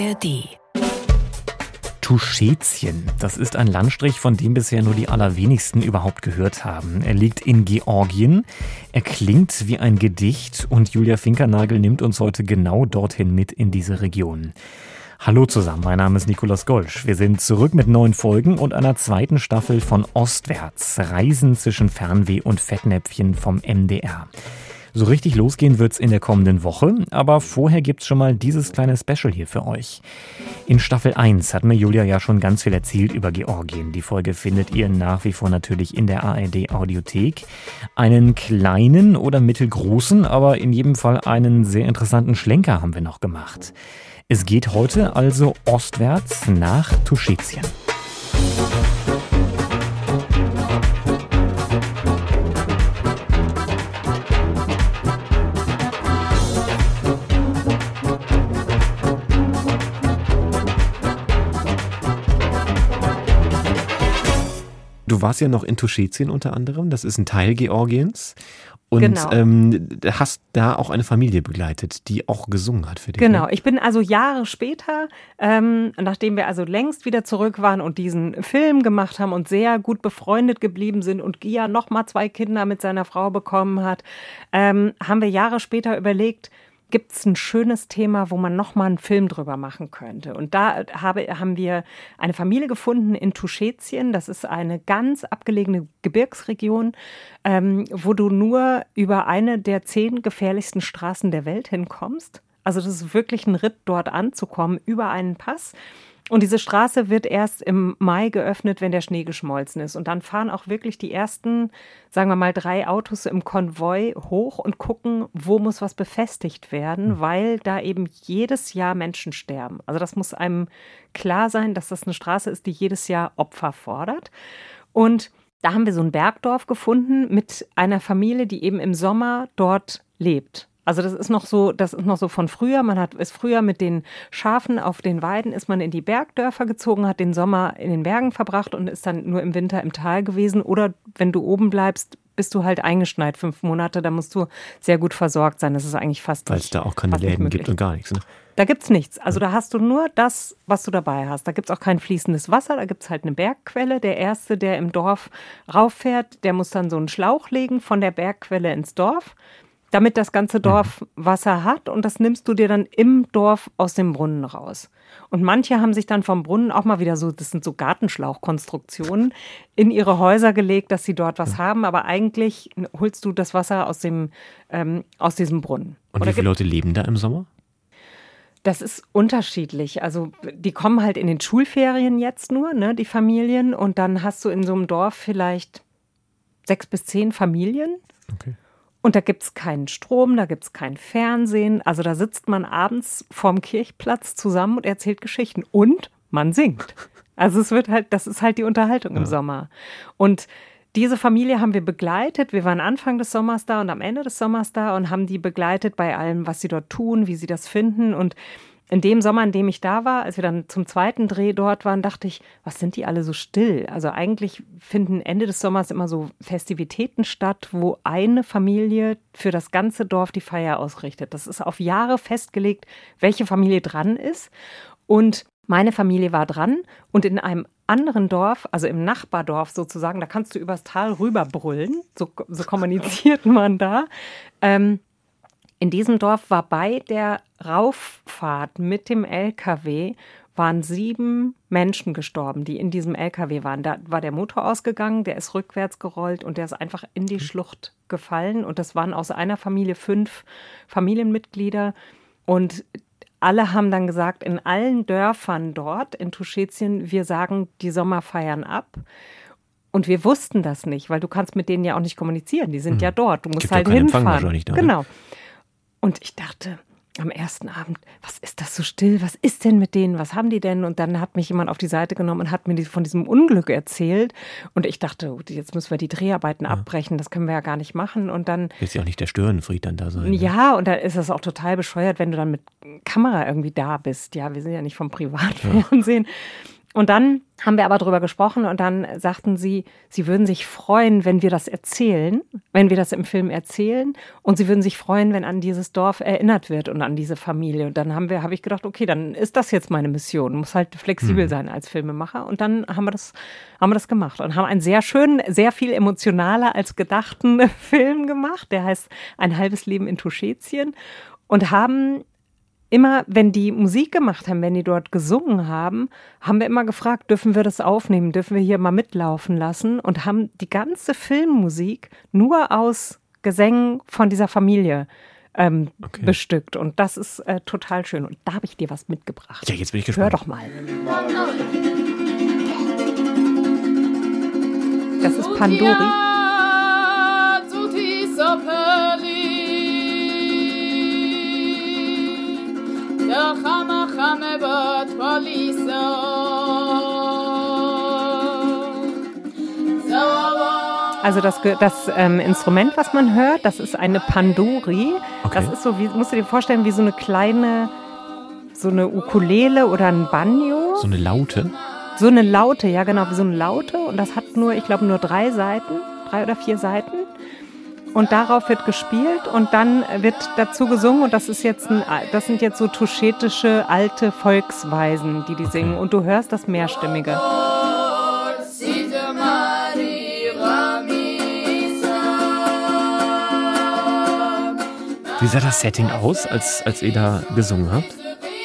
ARD. Tuschetien, das ist ein Landstrich, von dem bisher nur die allerwenigsten überhaupt gehört haben. Er liegt in Georgien, er klingt wie ein Gedicht und Julia Finkernagel nimmt uns heute genau dorthin mit in diese Region. Hallo zusammen, mein Name ist Nikolaus Golsch. Wir sind zurück mit neuen Folgen und einer zweiten Staffel von Ostwärts, Reisen zwischen Fernweh und Fettnäpfchen vom MDR. So richtig losgehen wird's in der kommenden Woche, aber vorher gibt's schon mal dieses kleine Special hier für euch. In Staffel 1 hat mir Julia ja schon ganz viel erzählt über Georgien. Die Folge findet ihr nach wie vor natürlich in der ARD Audiothek. Einen kleinen oder mittelgroßen, aber in jedem Fall einen sehr interessanten Schlenker haben wir noch gemacht. Es geht heute also ostwärts nach Tuschetien. Du warst ja noch in Tuschetien unter anderem, das ist ein Teil Georgiens. Und genau. Hast da auch eine Familie begleitet, die auch gesungen hat für dich. Genau, ne? ich bin also Jahre später, nachdem wir also längst wieder zurück waren und diesen Film gemacht haben und sehr gut befreundet geblieben sind und Gia nochmal 2 Kinder mit seiner Frau bekommen hat, haben wir Jahre später überlegt, gibt es ein schönes Thema, wo man nochmal einen Film drüber machen könnte. Und da haben wir eine Familie gefunden in Tuschetien. Das ist eine ganz abgelegene Gebirgsregion, wo du nur über eine der 10 gefährlichsten Straßen der Welt hinkommst. Also das ist wirklich ein Ritt, dort anzukommen, über einen Pass. Und diese Straße wird erst im Mai geöffnet, wenn der Schnee geschmolzen ist. Und dann fahren auch wirklich die ersten, sagen wir mal, 3 Autos im Konvoi hoch und gucken, wo muss was befestigt werden, weil da eben jedes Jahr Menschen sterben. Also das muss einem klar sein, dass das eine Straße ist, die jedes Jahr Opfer fordert. Und da haben wir so ein Bergdorf gefunden mit einer Familie, die eben im Sommer dort lebt. Also das ist noch so von früher. Ist früher mit den Schafen auf den Weiden ist man in die Bergdörfer gezogen, hat den Sommer in den Bergen verbracht und ist dann nur im Winter im Tal gewesen. Oder wenn du oben bleibst, bist du halt eingeschneit 5 Monate. Da musst du sehr gut versorgt sein. Das ist eigentlich fast weil es da auch keine Läden gibt und gar nichts. Ne? Da gibt's nichts. Also da hast du nur das, was du dabei hast. Da gibt's auch kein fließendes Wasser. Da gibt's halt eine Bergquelle. Der Erste, der im Dorf rauffährt, der muss dann so einen Schlauch legen von der Bergquelle ins Dorf, damit das ganze Dorf Wasser hat, und das nimmst du dir dann im Dorf aus dem Brunnen raus. Und manche haben sich dann vom Brunnen auch mal wieder so, das sind so Gartenschlauchkonstruktionen, in ihre Häuser gelegt, dass sie dort was haben, aber eigentlich holst du das Wasser aus diesem Brunnen. Und wie viele Leute leben da im Sommer? Das ist unterschiedlich. Also die kommen halt in den Schulferien jetzt nur, ne, die Familien, und dann hast du in so einem Dorf vielleicht 6 bis 10 Familien. Okay. Und da gibt's keinen Strom, da gibt's kein Fernsehen. Also da sitzt man abends vorm Kirchplatz zusammen und erzählt Geschichten. Und man singt. Also das ist halt die Unterhaltung im Sommer. Und diese Familie haben wir begleitet. Wir waren Anfang des Sommers da und am Ende des Sommers da und haben die begleitet bei allem, was sie dort tun, wie sie das finden. Und in dem Sommer, in dem ich da war, als wir dann zum 2. Dreh dort waren, dachte ich, was sind die alle so still? Also eigentlich finden Ende des Sommers immer so Festivitäten statt, wo eine Familie für das ganze Dorf die Feier ausrichtet. Das ist auf Jahre festgelegt, welche Familie dran ist. Und meine Familie war dran, und in einem anderen Dorf, also im Nachbardorf sozusagen, da kannst du übers Tal rüberbrüllen, so kommuniziert man da. In diesem Dorf war bei der Rauffahrt mit dem LKW waren 7 Menschen gestorben, die in diesem LKW waren. Da war der Motor ausgegangen, der ist rückwärts gerollt und der ist einfach in die Schlucht gefallen. Und das waren aus einer Familie 5 Familienmitglieder. Und alle haben dann gesagt, in allen Dörfern dort in Tuschetien, wir sagen die Sommerfeiern ab. Und wir wussten das nicht, weil du kannst mit denen ja auch nicht kommunizieren. Die sind ja dort. Du musst halt hinfahren. Genau. Und ich dachte am ersten Abend, was ist das so still? Was ist denn mit denen? Was haben die denn? Und dann hat mich jemand auf die Seite genommen und hat mir von diesem Unglück erzählt. Und ich dachte, jetzt müssen wir die Dreharbeiten abbrechen. Das können wir ja gar nicht machen. Und dann ist ja auch nicht der Störenfried dann da sein. Ne? Ja, und da ist es auch total bescheuert, wenn du dann mit Kamera irgendwie da bist. Ja, wir sind ja nicht vom Privatfernsehen. Und dann haben wir aber drüber gesprochen und dann sagten sie, sie würden sich freuen, wenn wir das erzählen, wenn wir das im Film erzählen und sie würden sich freuen, wenn an dieses Dorf erinnert wird und an diese Familie. Und dann habe ich gedacht, okay, dann ist das jetzt meine Mission, muss halt flexibel sein als Filmemacher. Und dann haben wir das gemacht und haben einen sehr schönen, sehr viel emotionaler als gedachten Film gemacht, der heißt Ein halbes Leben in Tuschetien und haben immer, wenn die Musik gemacht haben, wenn die dort gesungen haben, haben wir immer gefragt, dürfen wir das aufnehmen, dürfen wir hier mal mitlaufen lassen und haben die ganze Filmmusik nur aus Gesängen von dieser Familie bestückt. Und das ist total schön. Und da habe ich dir was mitgebracht. Ja, jetzt bin ich gespannt. Hör doch mal. Das ist Pandori. Also das Instrument, was man hört, das ist eine Pandori. Okay. Das ist so, musst du dir vorstellen, wie so eine kleine, so eine Ukulele oder ein Banjo. So eine Laute? So eine Laute, ja genau, wie so eine Laute. Und das hat nur 3 oder 4 Seiten. Und darauf wird gespielt und dann wird dazu gesungen und das sind jetzt so tuschetische alte Volksweisen, die singen und du hörst das Mehrstimmige. Wie sah das Setting aus, als ihr da gesungen habt?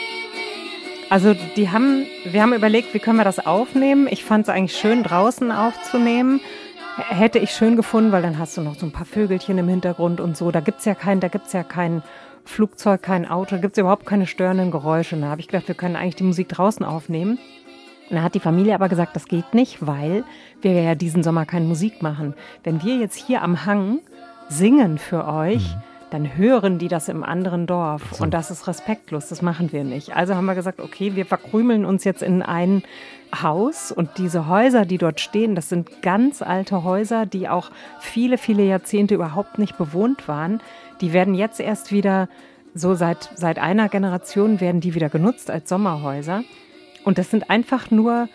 Also wir haben überlegt, wie können wir das aufnehmen. Ich fand es eigentlich schön, draußen aufzunehmen. Hätte ich schön gefunden, weil dann hast du noch so ein paar Vögelchen im Hintergrund und so. Da gibt's ja kein Flugzeug, kein Auto, da gibt's überhaupt keine störenden Geräusche. Und da habe ich gedacht, wir können eigentlich die Musik draußen aufnehmen. Und dann hat die Familie aber gesagt, das geht nicht, weil wir ja diesen Sommer keine Musik machen. Wenn wir jetzt hier am Hang singen für euch, dann hören die das im anderen Dorf. So. Und das ist respektlos, das machen wir nicht. Also haben wir gesagt, okay, wir verkrümeln uns jetzt in ein Haus und diese Häuser, die dort stehen, das sind ganz alte Häuser, die auch viele, viele Jahrzehnte überhaupt nicht bewohnt waren. Die werden jetzt erst wieder, so seit einer Generation werden die wieder genutzt als Sommerhäuser. Und das sind einfach nur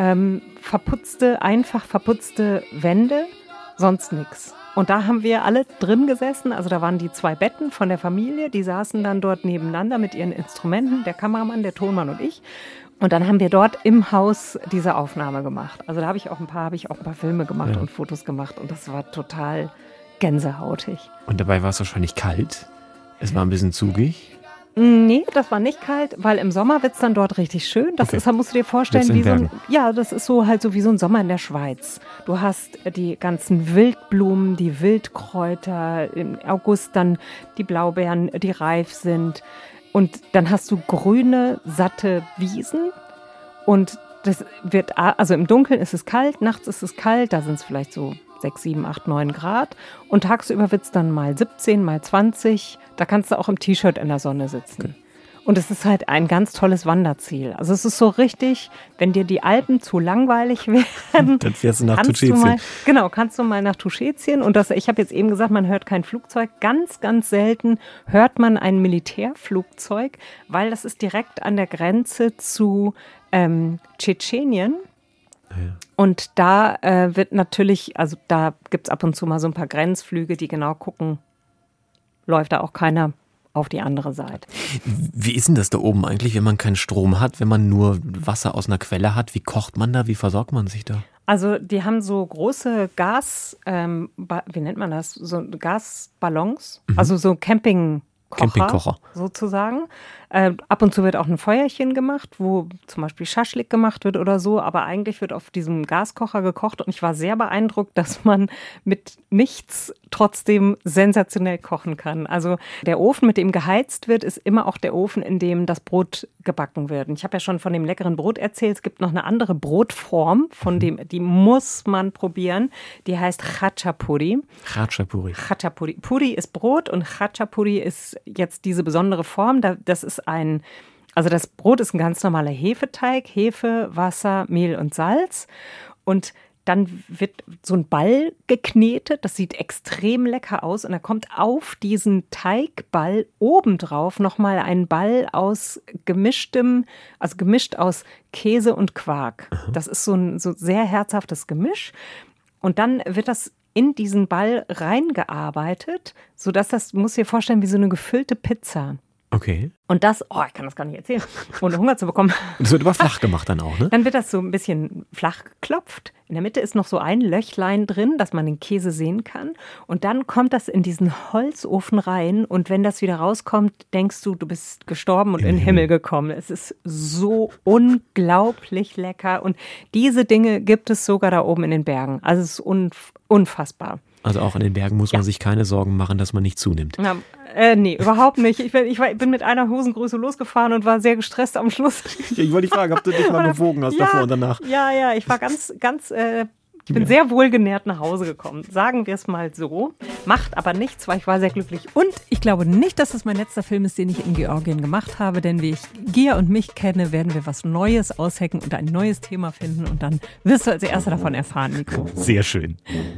einfach verputzte Wände, sonst nichts. Und da haben wir alle drin gesessen, also da waren die 2 Betten von der Familie, die saßen dann dort nebeneinander mit ihren Instrumenten, der Kameramann, der Tonmann und ich. Und dann haben wir dort im Haus diese Aufnahme gemacht. Also da habe ich auch ein paar Filme gemacht und Fotos gemacht und das war total gänsehautig. Und dabei war es wahrscheinlich kalt? Es war ein bisschen zugig? Nee, das war nicht kalt, weil im Sommer wird es dann dort richtig schön. Das musst du dir vorstellen, das ist so wie so ein Sommer in der Schweiz. Du hast die ganzen Wildblumen, die Wildkräuter, im August dann die Blaubeeren, die reif sind. Und dann hast du grüne, satte Wiesen und das wird, also im Dunkeln ist es kalt, nachts ist es kalt, da sind es vielleicht so 6, 7, 8, 9 Grad und tagsüber wird es dann mal 17, mal 20, da kannst du auch im T-Shirt in der Sonne sitzen. Okay. Und es ist halt ein ganz tolles Wanderziel. Also es ist so richtig, wenn dir die Alpen zu langweilig werden, dann fährst du nach Tuschetien. Kannst du mal nach Tuschetien. Und ich habe jetzt eben gesagt, man hört kein Flugzeug. Ganz, ganz selten hört man ein Militärflugzeug, weil das ist direkt an der Grenze zu Tschetschenien. Ja. Und da wird natürlich, also da gibt es ab und zu mal so ein paar Grenzflüge, die genau gucken, läuft da auch keiner auf die andere Seite. Wie ist denn das da oben eigentlich, wenn man keinen Strom hat, wenn man nur Wasser aus einer Quelle hat? Wie kocht man da? Wie versorgt man sich da? Also die haben so große wie nennt man das? So Gasballons, also so Campingkocher sozusagen. Ab und zu wird auch ein Feuerchen gemacht, wo zum Beispiel Schaschlik gemacht wird oder so, aber eigentlich wird auf diesem Gaskocher gekocht und ich war sehr beeindruckt, dass man mit nichts trotzdem sensationell kochen kann. Also der Ofen, mit dem geheizt wird, ist immer auch der Ofen, in dem das Brot gebacken wird. Und ich habe ja schon von dem leckeren Brot erzählt, es gibt noch eine andere Brotform, die muss man probieren, die heißt Khachapuri. Khachapuri. Puri ist Brot und Khachapuri ist jetzt diese besondere Form, das ist das Brot ist ein ganz normaler Hefeteig, Hefe, Wasser, Mehl und Salz. Und dann wird so ein Ball geknetet, das sieht extrem lecker aus. Und dann kommt auf diesen Teigball obendrauf nochmal ein Ball aus gemischt aus Käse und Quark. Das ist so ein sehr herzhaftes Gemisch. Und dann wird das in diesen Ball reingearbeitet, sodass das, muss dir vorstellen, wie so eine gefüllte Pizza. Okay. Und das, ich kann das gar nicht erzählen, ohne Hunger zu bekommen. Das wird aber flach gemacht dann auch, ne? Dann wird das so ein bisschen flach geklopft. In der Mitte ist noch so ein Löchlein drin, dass man den Käse sehen kann. Und dann kommt das in diesen Holzofen rein. Und wenn das wieder rauskommt, denkst du, du bist gestorben und in den Himmel gekommen. Es ist so unglaublich lecker. Und diese Dinge gibt es sogar da oben in den Bergen. Also es ist unfassbar. Also auch in den Bergen muss man sich keine Sorgen machen, dass man nicht zunimmt. Ja, nee, überhaupt nicht. Ich bin mit einer Hosengröße losgefahren und war sehr gestresst am Schluss. Ich wollte dich fragen, ob du dich mal gewogen hast davor und danach. Ja, ich war ich bin sehr wohlgenährt nach Hause gekommen. Sagen wir es mal so. Macht aber nichts, weil ich war sehr glücklich. Und ich glaube nicht, dass es mein letzter Film ist, den ich in Georgien gemacht habe. Denn wie ich Gia und mich kenne, werden wir was Neues aushacken und ein neues Thema finden. Und dann wirst du als Erster davon erfahren, Nico. Sehr schön.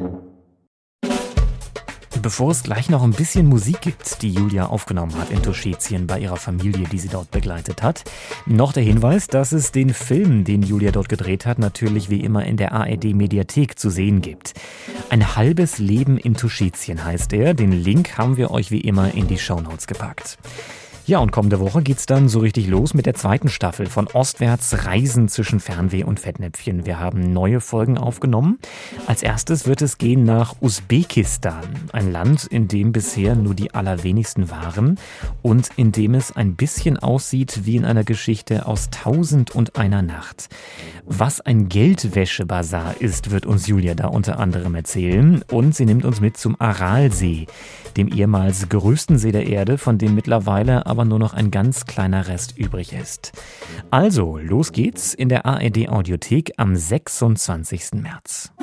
Bevor es gleich noch ein bisschen Musik gibt, die Julia aufgenommen hat in Tuschetien bei ihrer Familie, die sie dort begleitet hat, noch der Hinweis, dass es den Film, den Julia dort gedreht hat, natürlich wie immer in der ARD-Mediathek zu sehen gibt. Ein halbes Leben in Tuschetien heißt er. Den Link haben wir euch wie immer in die Shownotes gepackt. Ja, und kommende Woche geht's dann so richtig los mit der zweiten Staffel von Ostwärts Reisen zwischen Fernweh und Fettnäpfchen. Wir haben neue Folgen aufgenommen. Als erstes wird es gehen nach Usbekistan, ein Land, in dem bisher nur die allerwenigsten waren und in dem es ein bisschen aussieht wie in einer Geschichte aus 1001 Nacht. Was ein Geldwäschebazar ist, wird uns Julia da unter anderem erzählen. Und sie nimmt uns mit zum Aralsee, dem ehemals größten See der Erde, von dem mittlerweile aber nur noch ein ganz kleiner Rest übrig ist. Also, los geht's in der ARD Audiothek am 26. März.